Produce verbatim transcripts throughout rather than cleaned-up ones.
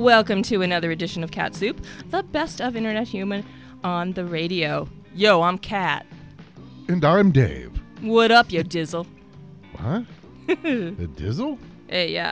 Welcome to another edition of Cat Soup, the best of Internet Human on the radio. Yo, I'm Cat. And I'm Dave. What up, you dizzle? What? The dizzle? Hey, yeah.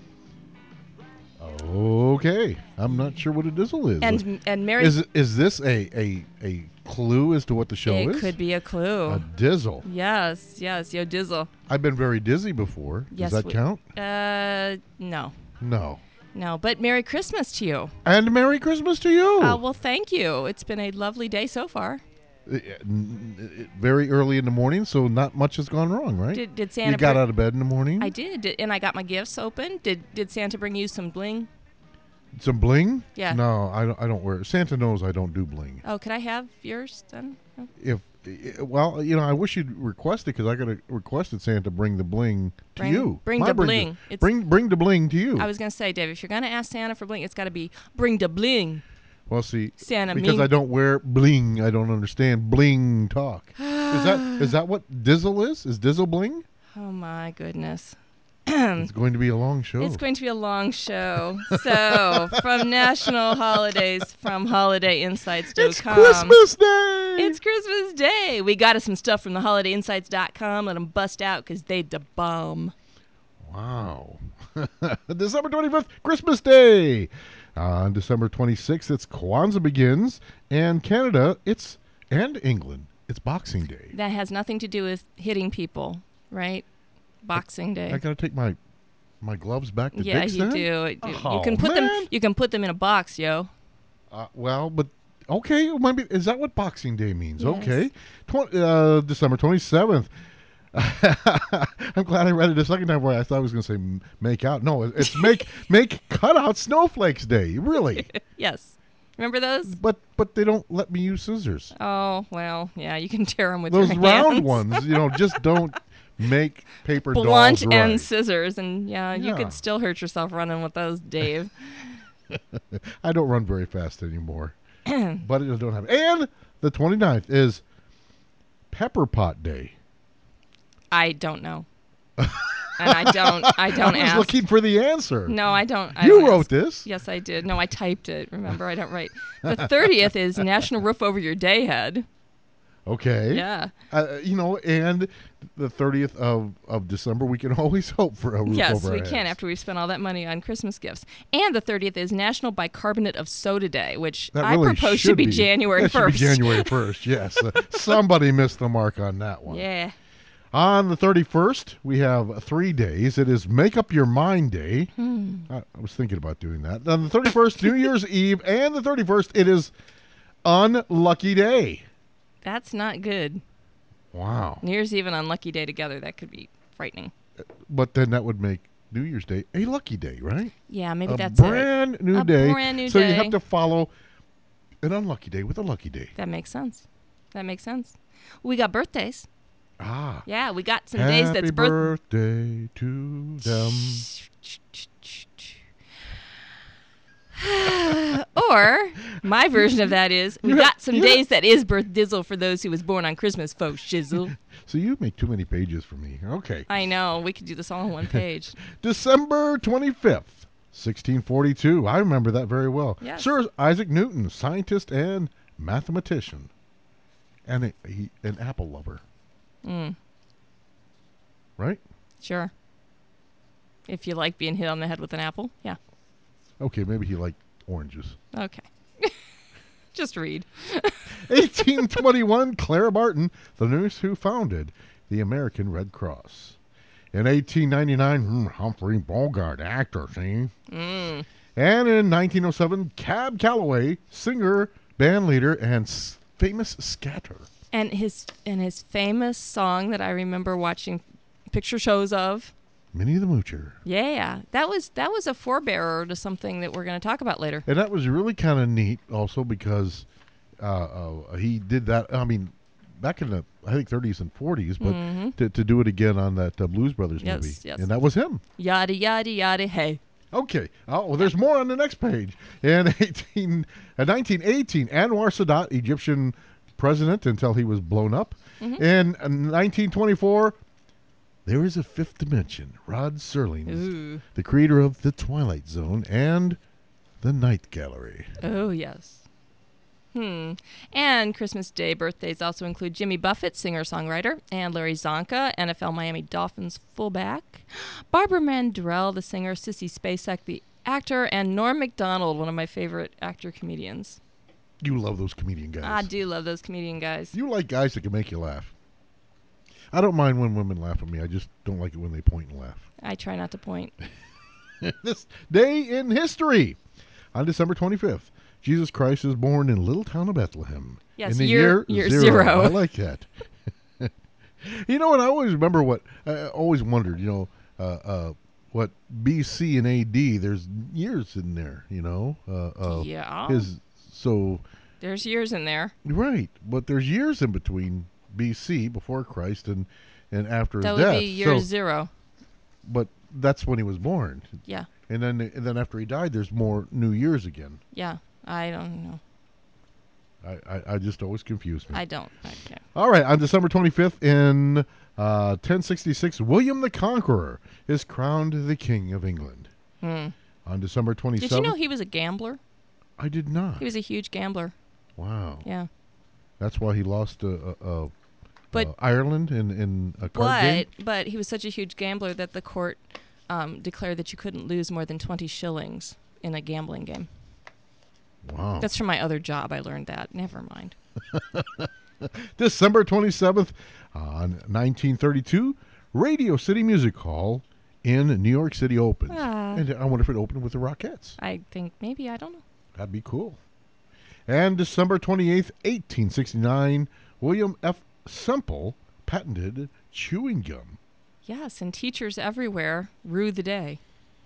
Okay. I'm not sure what a dizzle is. And and Mary... Is is this a, a, a clue as to what the show it is? It could be a clue. A dizzle. Yes, yes, yo dizzle. I've been very dizzy before. Yes, Does that we, count? Uh, no. No. No, but Merry Christmas to you. And Merry Christmas to you. Uh, well, thank you. It's been a lovely day so far. Uh, very early in the morning, so not much has gone wrong, right? Did, did Santa... You got bring, out of bed in the morning? I did, did, and I got my gifts open. Did Did Santa bring you some bling? Some bling? Yeah. No, I don't, I don't wear it. Santa knows I don't do bling. Oh, could I have yours then? Oh. If Well, you know, I wish you'd request it because I could have requested Santa to bring the bling to bring, you. Bring My the bring bling. The, bring bring the bling to you. I was going to say, Dave, if you're going to ask Santa for bling, it's got to be bring the bling. Well, see, Santa because mean- I don't wear bling, I don't understand bling talk. is that is that what Dizzle is? Is Dizzle bling? Oh, my goodness. It's going to be a long show. It's going to be a long show. So, from national holidays, from holiday insights dot com. It's Christmas Day! It's Christmas Day. We got us some stuff from the holiday insights dot com. Let them bust out because they da bomb. Wow. December twenty-fifth, Christmas Day. On December twenty-sixth, it's Kwanzaa begins. And Canada, it's, and England, it's Boxing Day. That has nothing to do with hitting people, right? Boxing Day. I, I gotta take my my gloves back to yeah, Dick's you then? do. Oh, you can put man. them. You can put them in a box, yo. Uh, well, but okay, maybe is that what Boxing Day means? Yes. Okay, Tw- uh, December twenty-seventh. I'm glad I read it a second time where I thought I was going to say m- make out. No, it's make make cutout snowflakes day. Really? Yes. Remember those? But but they don't let me use scissors. Oh well, yeah. You can tear them with Those your round hands. ones, you know, just don't make paper Blunt dolls right. and scissors, and yeah, you Yeah. could still hurt yourself running with those, Dave. I don't run very fast anymore. But I just don't have it. And the twenty-ninth is Pepper Pot Day. I don't know, and I don't. I don't I was ask. looking for the answer. No, I don't. I you don't wrote ask. this. Yes, I did. No, I typed it. Remember, I don't write. The thirtieth is National Roof Over Your Day Head. Okay. Yeah. Uh, you know, and the thirtieth of, of December, we can always hope for a roof Yes, over our we heads. can after we've spent all that money on Christmas gifts. And the thirtieth is National Bicarbonate of Soda Day, which That I really propose should should be, be January that first. Should be January first, yes. Uh, somebody missed the mark on that one. Yeah. On the thirty-first, we have three days. It is Make Up Your Mind Day. Hmm. I, I was thinking about doing that. On the thirty-first, New Year's Eve, and the thirty-first, it is Unlucky Day. That's not good. Wow. New Year's Eve and Unlucky Day together, that could be frightening. But then that would make New Year's Day a lucky day, right? Yeah, maybe a that's brand it. new A day. brand new so day. you have to follow an unlucky day with a lucky day. That makes sense. That makes sense. We got birthdays. Ah. Yeah, we got some Happy days that's birth. birthday to them. Or my version of that is we You got have- some you days that is birth dizzle for those who was born on Christmas, folks. Shizzle. So you make too many pages for me. Okay. I know. We could do this all on one page. December twenty-fifth, sixteen forty-two. I remember that very well. Yes. Sir Isaac Newton, scientist and mathematician, and a, he, an apple lover. Mm, Right? sure. If you like being hit on the head with an apple, yeah. Okay, maybe he liked oranges. Okay. Just read. eighteen twenty-one, Clara Barton, the nurse who founded the American Red Cross. In eighteen ninety-nine, hmm, Humphrey Bogart, actor, see? Mm. And in nineteen oh seven, Cab Calloway, singer, band leader, and s- famous scatter. And his and his famous song that I remember watching picture shows of. Minnie the Moocher. Yeah, that was that was a forebearer to something that we're going to talk about later. And that was really kind of neat also because uh, uh, he did that, I mean, back in the, I think, thirties and forties, but Mm-hmm. to, to do it again on that uh, Blues Brothers Yes, movie. yes. And that was him. Yada yada yada. Hey. Okay. Oh, well, there's more on the next page. In eighteen, uh, nineteen eighteen, Anwar Sadat, Egyptian president until he was blown up. Mm-hmm. In uh, nineteen twenty-four, there is a fifth dimension. Rod Serling, Ooh. the creator of The Twilight Zone and the Night Gallery. Oh, yes. Hmm. And Christmas Day birthdays also include Jimmy Buffett, singer-songwriter, and Larry Zonka, N F L Miami Dolphins fullback, Barbara Mandrell, the singer, Sissy Spacek, the actor, and Norm Macdonald, one of my favorite actor-comedians. You love those comedian guys. I do love those comedian guys. You like guys that can make you laugh. I don't mind when women laugh at me. I just don't like it when they point and laugh. I try not to point. This day in history. On December twenty-fifth, Jesus Christ is born in little town of Bethlehem. Yes, in the year, year, year zero. zero. I like that. You know what? I always remember what I always wondered. You know, uh, uh, what B C and A D. There's years in there. You know. Uh, uh, yeah. His so. There's years in there. Right, but there's years in between B C before Christ and and after That his would death. be year So- zero. But that's when he was born. Yeah. And then and then after he died, there's more New Year's again. Yeah. I don't know. I, I, I just always confuse me. I don't. Okay. All right, on December twenty-fifth in uh, ten sixty-six, William the Conqueror is crowned the King of England. Hmm. On December twenty-seventh. Did you know he was a gambler? I did not. He was a huge gambler. Wow. Yeah. That's why he lost uh, uh, uh, But- uh, Ireland in, in a card But game? but he was such a huge gambler that the court um, declared that you couldn't lose more than twenty shillings in a gambling game. Wow. That's from my other job. I learned that. Never mind. December twenty-seventh, on nineteen thirty-two, Radio City Music Hall in New York City opens. Ah. And I wonder if it opened with the Rockettes. I think maybe. I don't know. That'd be cool. And December twenty-eighth, eighteen sixty-nine, William F. Semple patented chewing gum. Yes, and teachers everywhere rue the day.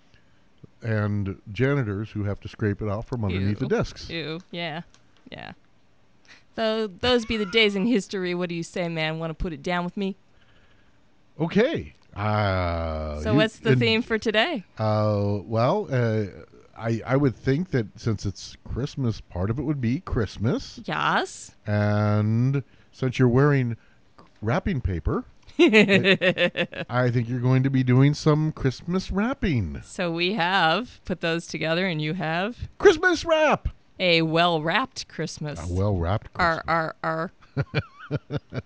And janitors who have to scrape it off from underneath the Ew. desks. Ew. Yeah. Yeah. So those be the days in history. What do you say, man? Want to put it down with me? Okay. Uh, So you- what's the and- theme for today? Uh, well, uh, I I would think that since it's Christmas, part of it would be Christmas, Yes. and since you're wearing wrapping paper, I think you're going to be doing some Christmas wrapping. So we have put those together, and you have Christmas wrap. a well-wrapped Christmas. A well-wrapped Christmas. R R R.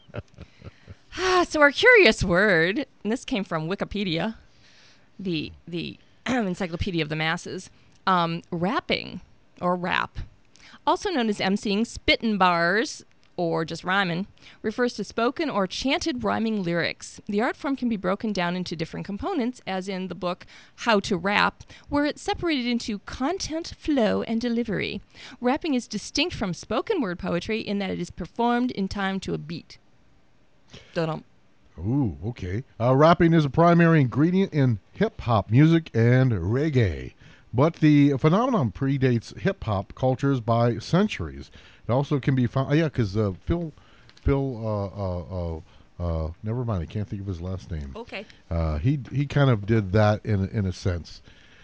Ah, so our curious word, and this came from Wikipedia, the the encyclopedia of the masses. Um, rapping or rap, also known as emceeing, spittin' bars, or just rhyming, refers to spoken or chanted rhyming lyrics. The art form can be broken down into different components, as in the book How to Rap, where it's separated into content, flow, and delivery. Rapping is distinct from spoken word poetry in that it is performed in time to a beat. Dum. Ooh, okay. Uh, rapping is a primary ingredient in hip-hop music and reggae. But the phenomenon predates hip-hop cultures by centuries. It also can be found... Oh, yeah, because uh, Phil... Phil... Uh, uh, uh, uh, never mind, I can't think of his last name. Okay. Uh, he he kind of did that in, in a sense.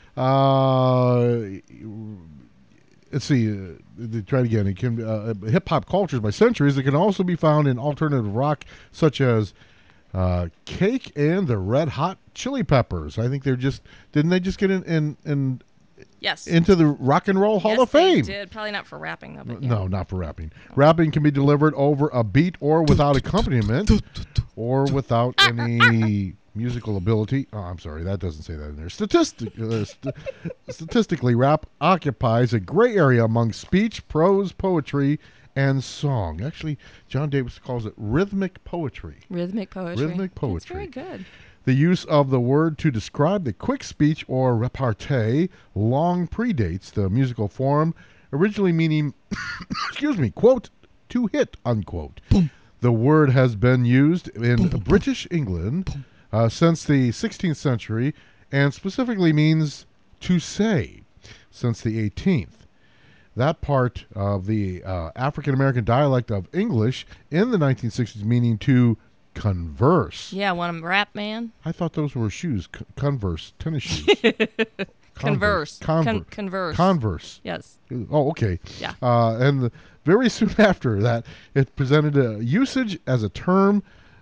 Uh, let's see. Uh, try it again. It can uh, hip-hop cultures by centuries. It can also be found in alternative rock, such as... Uh, Cake and the Red Hot Chili Peppers. I think they're just didn't they just get in, in, in Yes. into the Rock and Roll Hall yes, of Fame? They did. Probably not for rapping, though. But yeah. No, not for rapping. Rapping can be delivered over a beat or without accompaniment or without any musical ability. Oh, I'm sorry, that doesn't say that in there. Statistic, uh, st- statistically, rap occupies a gray area among speech, prose, poetry, and song. Actually, John Davis calls it rhythmic poetry. Rhythmic poetry. Rhythmic poetry. That's very good. The use of the word to describe the quick speech or repartee long predates the musical form, originally meaning, excuse me, quote, to hit, unquote. Boom. The word has been used in Boom, boom, British England uh, since the sixteenth century and specifically means to say since the eighteenth. That part of the uh, African-American dialect of English in the nineteen sixties meaning to converse. Yeah, want to rap, man? I thought those were shoes, C- Converse, tennis shoes. Converse. Converse. Con- converse. Converse. Yes. Oh, okay. Yeah. Uh, and the, very soon after that, it presented a usage as a term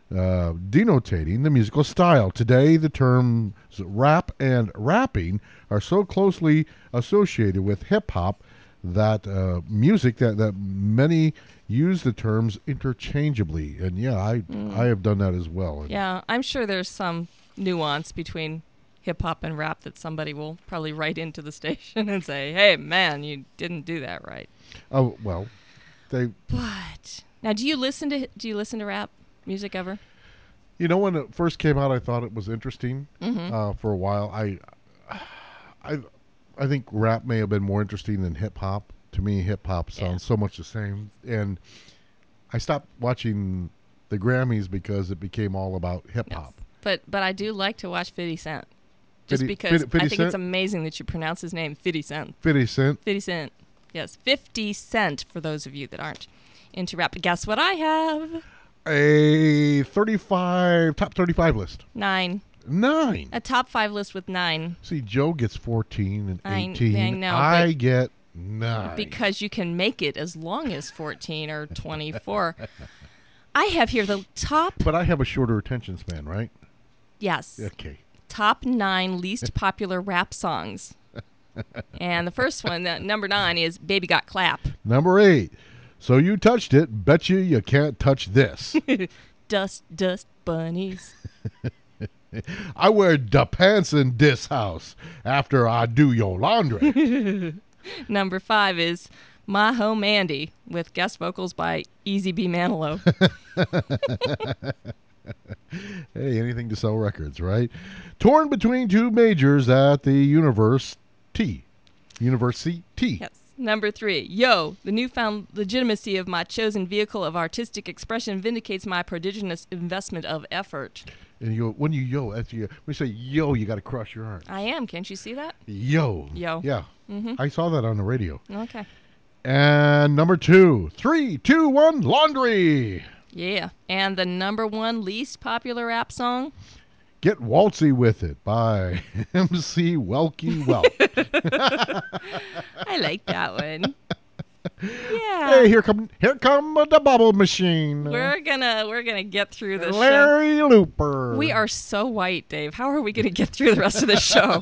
uh, denotating the musical style. Today, the terms rap and rapping are so closely associated with hip-hop that uh, music that, that many use the terms interchangeably. And yeah, I Mm. I have done that as well. And Yeah, I'm sure there's some nuance between hip hop and rap that somebody will probably write into the station and say, "Hey, man, you didn't do that right." Oh, well, they But now, do you listen to do you listen to rap music ever? you know when it first came out, I thought it was interesting. Mm-hmm. Uh, for a while, I I I think rap may have been more interesting than hip hop. To me, hip hop sounds Yeah. so much the same, and I stopped watching the Grammys because it became all about hip hop. But but I do like to watch fifty Cent, just fifty because fifty I think it's Cent? amazing that you pronounce his name fifty Cent. fifty Cent. fifty Cent. Yes, fifty Cent for those of you that aren't into rap. But guess what I have? A thirty-five top thirty-five list. Nine. Nine. A top five list with nine. See, Joe gets fourteen and I- eighteen. I know, I but- get nine. Because you can make it as long as fourteen or twenty-four. I have here the top, But I have a shorter attention span, right? yes, Okay. top nine least popular rap songs. And the first one, that number nine, is Baby Got Clap. Number eight. So you touched it. Bet you you can't touch this. Dust, dust, bunnies. I wear the pants in this house after I do your laundry. Number five is My Home Andy, with guest vocals by Easy B. Manilow. Hey, anything to sell records, right? Torn between two majors at the University. University. Yes. Number three, Yo, the newfound legitimacy of my chosen vehicle of artistic expression vindicates my prodigious investment of effort. And you, when you yo, that's you. When you say yo, you got to cross your arms. I am. Can't you see that? Yo. Yo. Yeah. Mm-hmm. I saw that on the radio. Okay. And number two, three, two, one, laundry. Yeah. And the number one least popular rap song? Get Waltzy with It by M C Welky Welk. I like that one. Yeah. Hey, here come here come the bubble machine. We're gonna we're gonna get through this show. Larry Looper. We are so white, Dave. How are we gonna get through the rest of the show?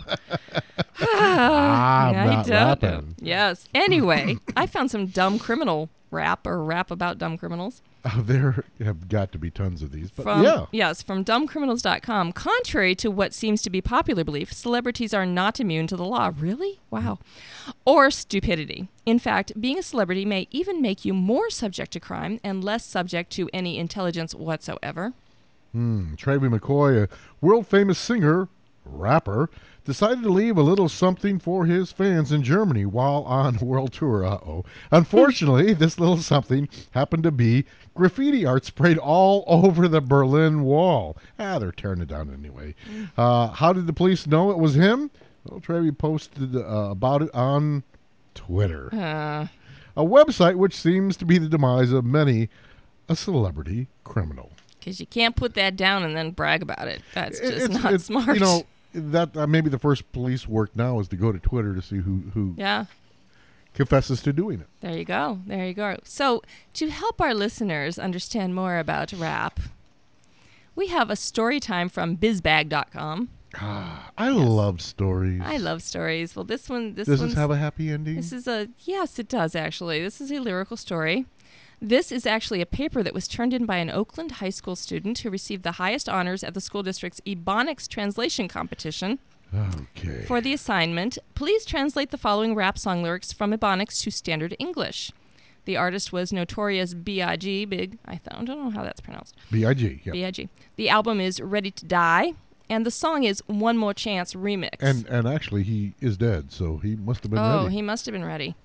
Ah, I'm I not don't know. rapping. Yes. Anyway, I found some dumb criminal rap or rap about dumb criminals. Oh, there have got to be tons of these, but From, yeah. Yes, from dumb criminals dot com. Contrary to what seems to be popular belief, celebrities are not immune to the law. Really? Wow. Or stupidity. In fact, being a celebrity may even make you more subject to crime and less subject to any intelligence whatsoever. Hmm. Travie McCoy, a world-famous singer, rapper, decided to leave a little something for his fans in Germany while on world tour. Uh-oh. Unfortunately, this little something happened to be graffiti art sprayed all over the Berlin Wall. Ah, they're tearing it down anyway. Uh, how did the police know it was him? Well, Travie posted uh, about it on Twitter, Uh, a website which seems to be the demise of many a celebrity criminal. Because you can't put that down and then brag about it. That's It- just it's- not it's, smart. You know, that uh, maybe the first police work now is to go to Twitter to see who, who yeah. confesses to doing it. There you go. There you go. So, to help our listeners understand more about rap, we have a story time from bizbag dot com. Ah, I love stories. I love stories. Well, this one, this Does one's, this have a happy ending? this is a yes, it does actually. This is a lyrical story. This is actually a paper that was turned in by an Oakland high school student who received the highest honors at the school district's Ebonics translation competition. Okay. For the assignment, please translate the following rap song lyrics from Ebonics to standard English. The artist was Notorious B I G Big. I th- I don't know how that's pronounced. B I G. Yeah. B I G The album is Ready to Die, and the song is One More Chance Remix. And and actually, he is dead, so he must have been oh, ready. he must have been ready.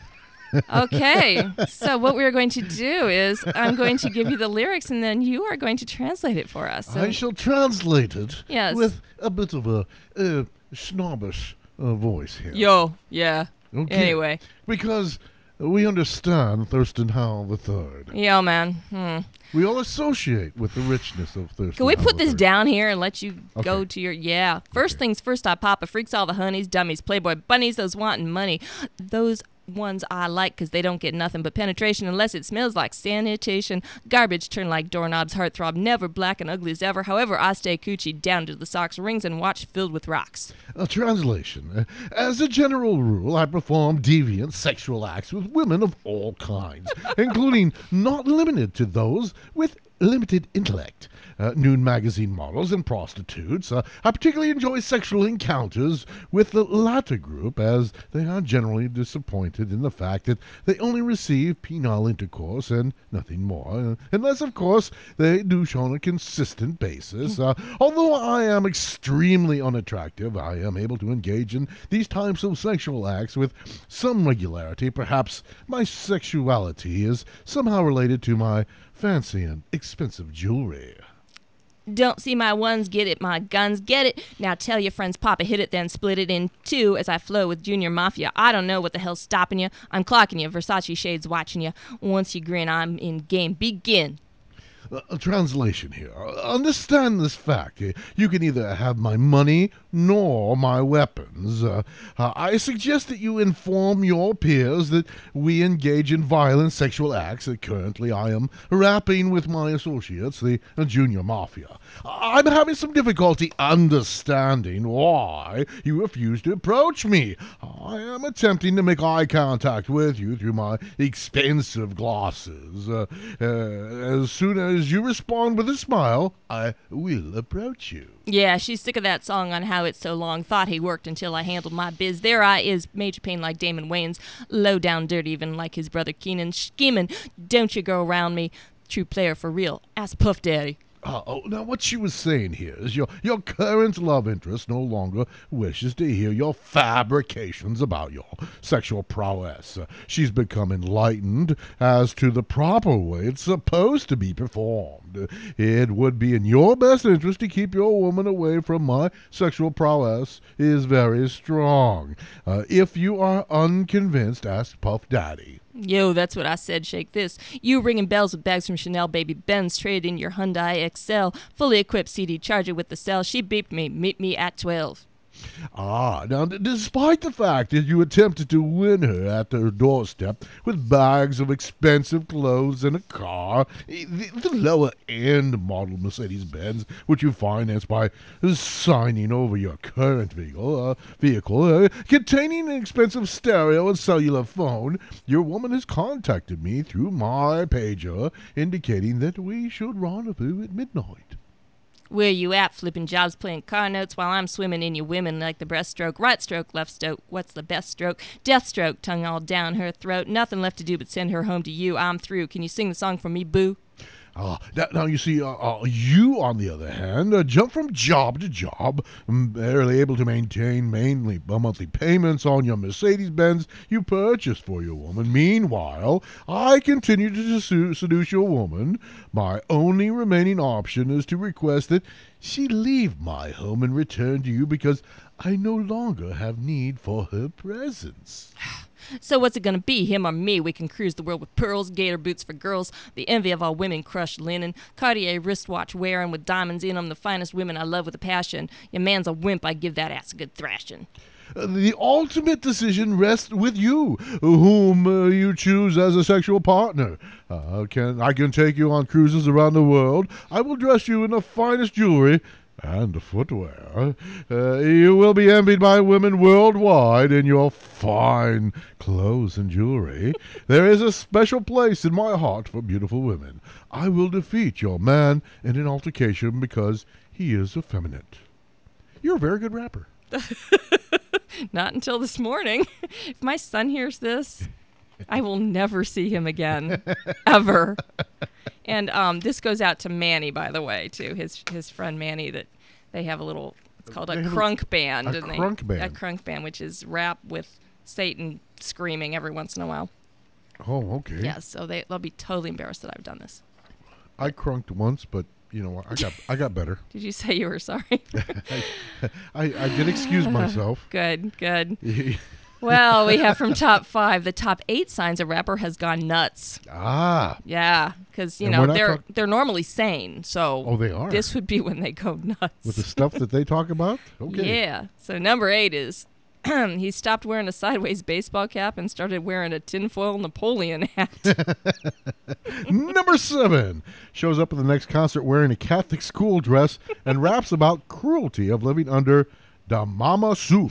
Okay, so what we are going to do is I'm going to give you the lyrics, and then you are going to translate it for us. So, I shall translate it Yes. with a bit of a uh, snobbish uh, voice here. yo, yeah. Okay. Anyway, Because we understand Thurston Howell the Third. yo, man. Hmm. We all associate with the richness of Thurston Can we Howell put the this Third. down here and let you go Okay. to your yeah? First Okay. things first, I pop a freaks all the honeys, dummies, playboy bunnies, those wanting money, those ones I like because they don't get nothing but penetration unless it smells like sanitation. Garbage turn like doorknobs, heartthrob, never black and ugly as ever. However, I stay coochie down to the socks, rings, and watch filled with rocks. A translation. Uh, As a general rule, I perform deviant sexual acts with women of all kinds, including not limited to those with limited intellect. Uh, nude magazine models and prostitutes. Uh, I particularly enjoy sexual encounters with the latter group, as they are generally disappointed in the fact that they only receive penile intercourse and nothing more, uh, unless, of course, they do so on a consistent basis. Uh, although I am extremely unattractive, I am able to engage in these types of sexual acts with some regularity. Perhaps my sexuality is somehow related to my fancy and expensive jewelry. Don't see my ones, get it, my guns, get it. Now tell your friends, Papa hit it, then split it in two as I flow with Junior Mafia. I don't know what the hell's stopping you. I'm clocking you, Versace shades watching you. Once you grin, I'm in game. Begin. Uh, a translation here. Uh, Understand this fact. Uh, You can either have my money nor my weapons. Uh, uh, I suggest that you inform your peers that we engage in violent sexual acts. Uh, currently, I am rapping with my associates, the uh, Junior Mafia. I'm having some difficulty understanding why you refuse to approach me. I am attempting to make eye contact with you through my expensive glasses. Uh, uh, as soon as you respond with a smile, I will approach you. Yeah, she's sick of that song on how it's so long. Thought he worked until I handled my biz. There I is, Major Pain like Damon Wayans. Low down dirty even like his brother Keenan. Scheming, don't you go around me. True player for real. Ask Puff Daddy. Uh, oh, now what she was saying here is your your current love interest no longer wishes to hear your fabrications about your sexual prowess. Uh, she's become enlightened as to the proper way it's supposed to be performed. Uh, it would be in your best interest to keep your woman away from my sexual prowess is very strong. Uh, if you are unconvinced, ask Puff Daddy. Yo, that's what I said, shake this. You ringing bells with bags from Chanel, baby Benz, traded in your Hyundai X L, fully equipped C D charger with the cell. She beeped me, meet me at twelve. Ah, now, d- despite the fact that you attempted to win her at her doorstep with bags of expensive clothes and a car, the, the lower-end model Mercedes-Benz, which you financed by signing over your current vehicle, uh, vehicle uh, containing an expensive stereo and cellular phone, your woman has contacted me through my pager, indicating that we should rendezvous at midnight. Where you at, flipping jobs, playing car notes while I'm swimming in your women like the breaststroke, right stroke, left stroke, what's the best stroke? Death stroke, tongue all down her throat. Nothing left to do but send her home to you. I'm through. Can you sing the song for me, boo? Uh, now, now, you see, uh, uh, you, on the other hand, uh, jump from job to job, mm, barely able to maintain mainly uh, monthly payments on your Mercedes-Benz you purchased for your woman. Meanwhile, I continue to sedu- seduce your woman. My only remaining option is to request that she leave my home and return to you because I no longer have need for her presence. So what's it gonna be, him or me? We can cruise the world with pearls, gator boots for girls, the envy of all women, crushed linen, Cartier wristwatch wearing with diamonds in 'em, the finest women I love with a passion. Your man's a wimp, I give that ass a good thrashing. Uh, The ultimate decision rests with you, whom uh, you choose as a sexual partner. Uh, can I can take you on cruises around the world. I will dress you in the finest jewelry and footwear. Uh, you will be envied by women worldwide in your fine clothes and jewelry. There is a special place in my heart for beautiful women. I will defeat your man in an altercation because he is effeminate. You're a very good rapper. Not until this morning. If my son hears this, I will never see him again. Ever. And um, this goes out to Manny, by the way, too. His his friend Manny, that they have a little, it's called a They have a- crunk band. a and they- crunk band. A crunk band, which is rap with Satan screaming every once in a while. Oh, okay. Yeah, so they, they'll be totally embarrassed that I've done this. I crunked once, but you know what? I got I got better. Did you say you were sorry? I, I did excuse myself. Good, good. Well, we have from top five, the top eight signs a rapper has gone nuts. ah, Yeah, because, you And know, we're not they're talk- they're normally sane, so oh, they are. this would be when they go nuts. With the stuff that they talk about? Okay. Yeah. So number eight is He stopped wearing a sideways baseball cap and started wearing a tinfoil Napoleon hat. Number seven shows up at the next concert wearing a Catholic school dress and raps about cruelty of living under the mama suit.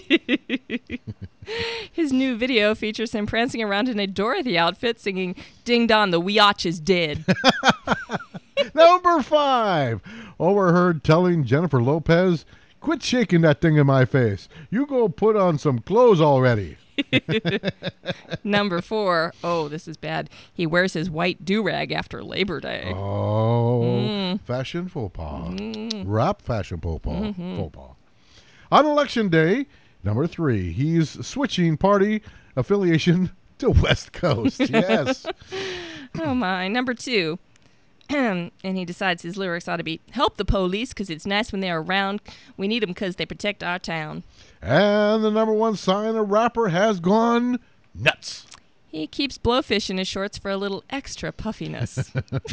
His new video features him prancing around in a Dorothy outfit singing Ding Dong, the Weotch is dead. Number five, overheard telling Jennifer Lopez, quit shaking that thing in my face. You go put on some clothes already. Number four, oh, this is bad. He wears his white do-rag after Labor Day. Oh, Mm. fashion faux pas. Mm. Rap fashion faux pas. Mhm. Faux pas. On election day, number three, he's switching party affiliation to West Coast. Yes. Oh, my. Number two. And he decides his lyrics ought to be, help the police because it's nice when they're around. We need them because they protect our town. And the number one sign a rapper has gone nuts. He keeps blowfish in his shorts for a little extra puffiness.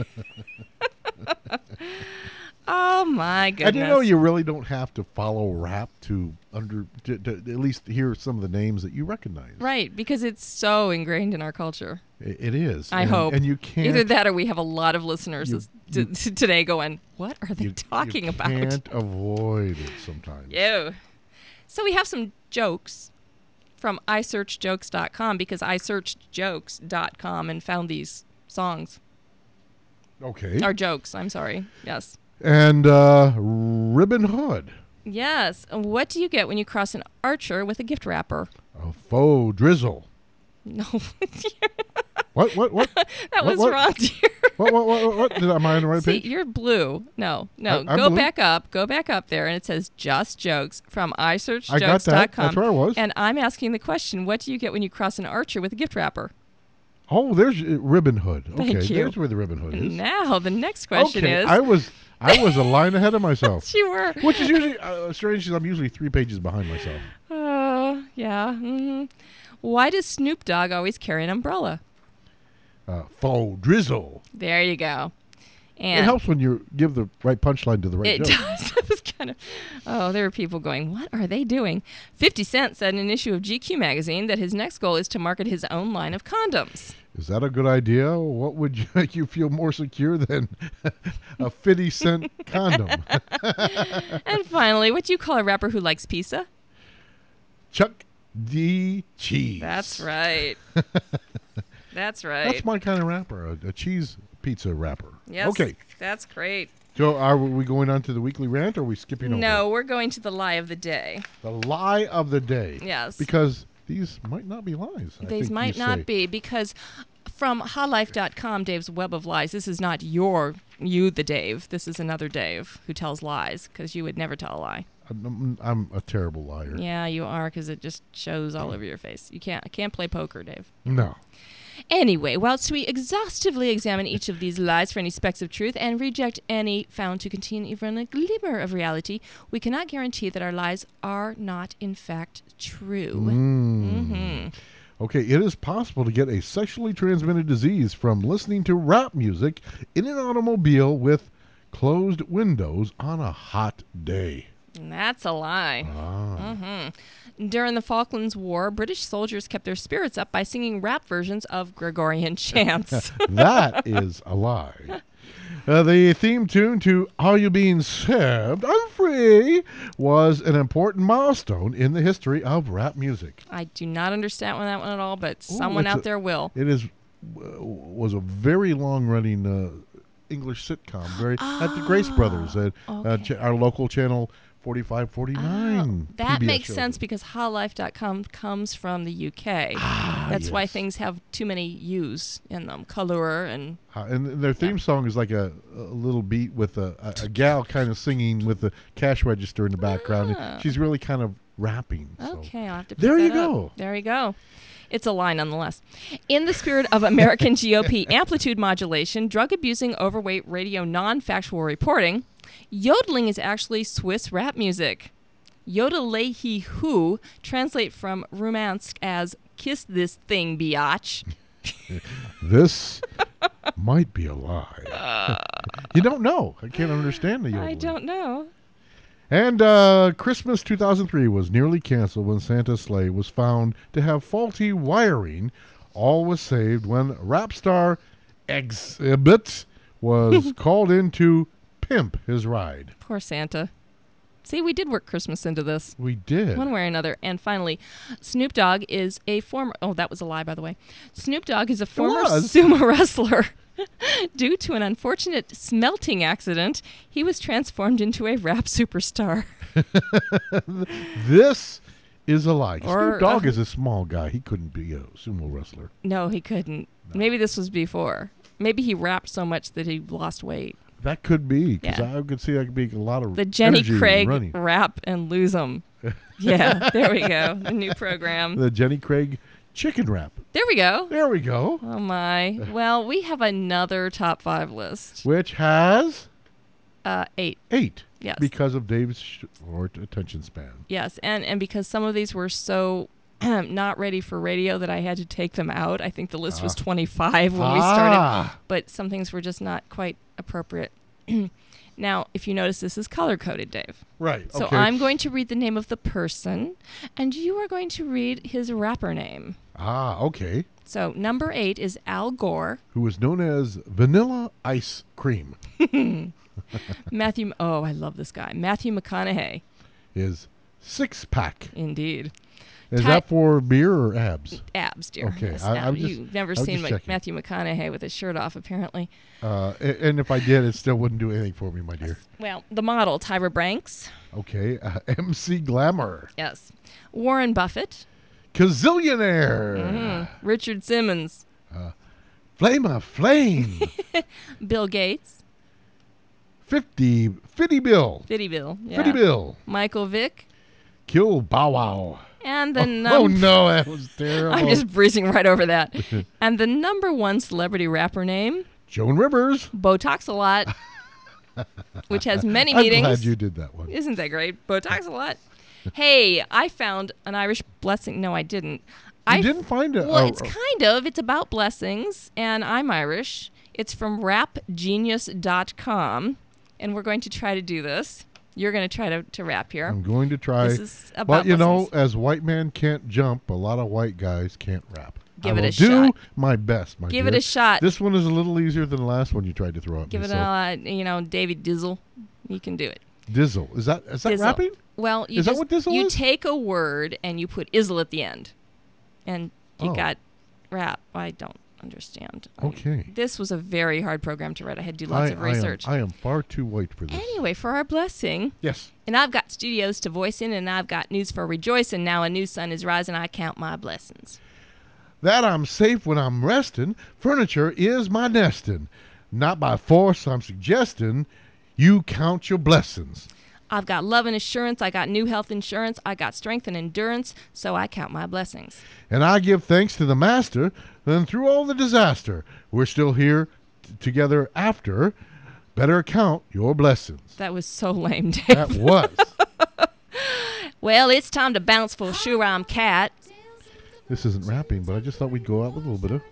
Oh, my goodness. And you know you really don't have to follow rap to under to, to at least hear some of the names that you recognize. Right, because it's so ingrained in our culture. It, it is. I and, hope. And you can't. Either that or we have a lot of listeners You- this- t- t- today going, what are they you, talking you about? can't avoid it sometimes. Ew. So we have some jokes from i search jokes dot com because I searched jokes dot com and found these songs. Okay. Or jokes, I'm sorry. Yes. And uh, Ribbon Hood. Yes. What do you get when you cross an archer with a gift wrapper? A faux drizzle. No. What? What? What? That What, was what? wrong, dear. what, what? What? What? Did, am I on the right See, page? you're blue. No, no. I- I'm go blue. back up. Go back up there, and it says just jokes from i search I got jokes that. dot com. That's where I was. And I'm asking the question, what do you get when you cross an archer with a gift wrapper? Oh, there's uh, Ribbon Hood. Okay, Thank you. there's where the Ribbon Hood is. Now, the next question okay, is... I was I was a line ahead of myself, you were. which is usually uh, strange because I'm usually three pages behind myself. Oh, yeah. hmm Why does Snoop Dogg always carry an umbrella? Uh, faux drizzle. There you go. And It helps when you give the right punchline to the right It joke. does. That was kind of. Oh, there were people going, what are they doing? fifty Cent said in an issue of G Q magazine that his next goal is to market his own line of condoms. Is that a good idea? What would you, make you feel more secure than a fifty cent condom? And finally, what do you call a rapper who likes pizza? Chuck D. Cheese. That's right. That's right. That's my kind of rapper, a, a cheese pizza rapper. Yes. Okay. That's great. So are we going on to the weekly rant or are we skipping over? No, we're going to the lie of the day. The lie of the day. Yes. Because these might not be lies. I These think might you not say. be because from ha life dot com, Dave's Web of Lies, this is not your, you the Dave. This is another Dave who tells lies because you would never tell a lie. I'm, I'm a terrible liar. Yeah, you are because it just shows all over your face. You can't, can't play poker, Dave. No. Anyway, whilst we exhaustively examine each of these lies for any specks of truth and reject any found to contain even a glimmer of reality, we cannot guarantee that our lies are not, in fact, true. Mm. hmm Okay, it is possible to get a sexually transmitted disease from listening to rap music in an automobile with closed windows on a hot day. And that's a lie. Ah. hmm During the Falklands War, British soldiers kept their spirits up by singing rap versions of Gregorian chants. That is a lie. Uh, the theme tune to Are You Being Served? I'm Free was an important milestone in the history of rap music. I do not understand that one at all, but Ooh, someone it's out a- there will. It is w- was a very long-running uh, English sitcom, very at the Grace Brothers, uh, uh, okay. ch- our local channel forty-five forty-nine. Oh, that P B S makes shows. sense because ha life dot com comes from the U K. Ah, That's why yes. things have too many U's in them. Color and Uh, and their theme song is like a, a little beat with a, a, a gal kind of singing with the cash register in the background. Ah. She's really kind of rapping. So. okay, I'll have to pick There you that up. go. There you go. It's a lie nonetheless. In the spirit of American G O P amplitude modulation, drug abusing overweight radio non-factual reporting, yodeling is actually Swiss rap music. Yodelehi who translate from Romansk as kiss this thing, biatch. This might be a lie. You don't know. I can't understand the yodeling. I don't know. And uh, Christmas two thousand three was nearly canceled when Santa's sleigh was found to have faulty wiring. All was saved when rap star Exhibit was called in to pimp his ride. Poor Santa. See, we did work Christmas into this. We did. One way or another. And finally, Snoop Dogg is a former... Oh, that was a lie, by the way. Snoop Dogg is a former was. sumo wrestler. Due to an unfortunate smelting accident, he was transformed into a rap superstar. This is a lie. Or, Snoop Dogg uh, is a small guy. He couldn't be a sumo wrestler. No, he couldn't. Maybe this was before. Maybe he rapped so much that he lost weight. That could be, because Yeah. I could see that could be a lot of The Jenny energy Craig running. rap and lose 'em. Yeah, there we go. The new program. The Jenny Craig chicken wrap. There we go. There we go. Oh, my. Well, we have another top five list. Which has Uh, eight. eight. Yes. Because of Dave's short attention span. Yes, and, and because some of these were so not ready for radio that I had to take them out. I think the list was Ah. twenty-five when we started, Ah. but some things were just not quite appropriate. Now, if you notice, this is color-coded, Dave. Right. So okay. I'm going to read the name of the person, and you are going to read his rapper name. Ah, okay. So number eight is Al Gore. Who is known as Vanilla Ice Cream. Matthew, oh, I love this guy. Matthew McConaughey, Is six pack. indeed. Is Ty- that for beer or abs? Abs, dear. Okay, Yes, I- ab- I'm just- You've never I'm seen just Ma- checking. Matthew McConaughey with his shirt off, apparently. Uh, a- and if I did, it still wouldn't do anything for me, my dear. Well, the model, Tyra Banks. Okay. Uh, M C Glamour. Yes. Warren Buffett. Gazillionaire. Mhm. Richard Simmons. Flame of Flame. Bill Gates. Fifty. Fitty Bill. Fitty Bill. Yeah. Fitty Bill. Michael Vick. Kill Bow Wow. And the Oh, number... oh no, that was terrible. I'm just breezing right over that. And the number one celebrity rapper name, Joan Rivers. Botox-a-lot, which has many I'm meanings. glad you did that one. Isn't that great? Botox-a-lot. Hey, I found an Irish blessing. No, I didn't. You I didn't find it. Well, it's kind of. It's about blessings, and I'm Irish. It's from rap genius dot com, and we're going to try to do this. You're going to try to, to rap here. I'm going to try. This is about But you know, blessings. as white man can't jump, a lot of white guys can't rap. Give I it will a do shot. my best, my Give dear. it a shot. This one is a little easier than the last one you tried to throw at Give me. it so. a, you know, David Dizzle. You can do it. Dizzle. Is that is that Dizzle. rapping? Well, you Is that just, what Dizzle you is? take a word and you put izzle at the end, and you Oh. got rap. I don't understand. I- Okay. this was a very hard program to write. I had to do lots I, of I am- research. I am, far too white for this. Anyway, for our blessing, Yes. and I've got studios to voice in, and I've got news for rejoicing. Now a new sun is rising. I count my blessings. That I'm safe when I'm resting. Furniture is my nesting. Not by force I'm suggesting. You count your blessings. I've got love and assurance. I got new health insurance. I got strength and endurance. So I count my blessings. And I give thanks to the Master. And through all the disaster, we're still here t- together after. Better count your blessings. That was so lame, Dave. That was. Well, it's time to bounce for sure. I'm Cat. This isn't rapping, but I just thought we'd go out with a little bit of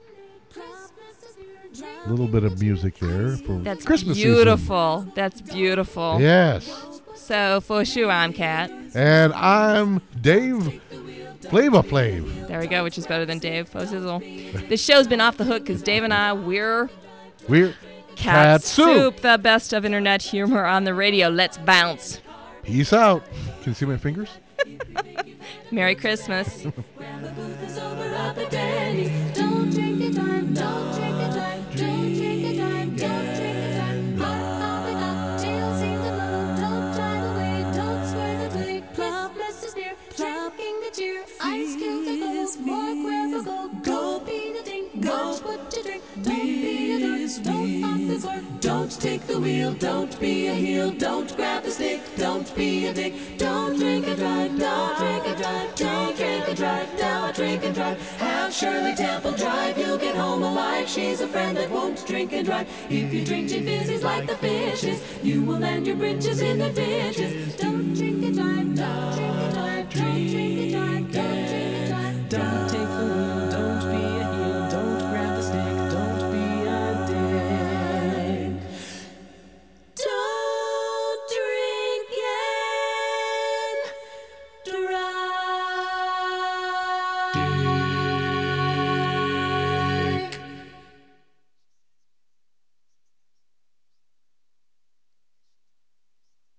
a little bit of music there for That's Christmas season. beautiful. That's beautiful. Yes. So for sure, I'm Cat. And I'm Dave Flava Flav. There we go, which is better than Dave Pozizzle. This show's been off the hook because Dave and I, we're We're Cat, Cat Soup. the best of internet humor on the radio. Let's bounce. Peace out. Can you see my fingers? Merry Christmas. Grab a booth is over at the Denny's. Don't drink and drive, don't drink and drive, don't drink and drive, don't drink and drive. Pop on the cocktails in the blow, don't drive away, don't swear the way. Christmas is near, drinking the cheer. Ice cube the gold, more grab a gold. Don't be the ding, watch what you drink. Don't be a dork, don't pop the cork. Don't take the wheel, don't be a heel, don't grab the stick, don't be a dick. Don't drink and drive, don't drink and drive, don't drink and drive, now drink and drive. Have Shirley Temple drive, you'll get home alive. She's a friend that won't drink and drive. If you drink gin fizzies like the fishes, you will land your britches in the ditches. Don't drink and drive, don't drink and drive, don't drink and drive, don't drink and drive, don't take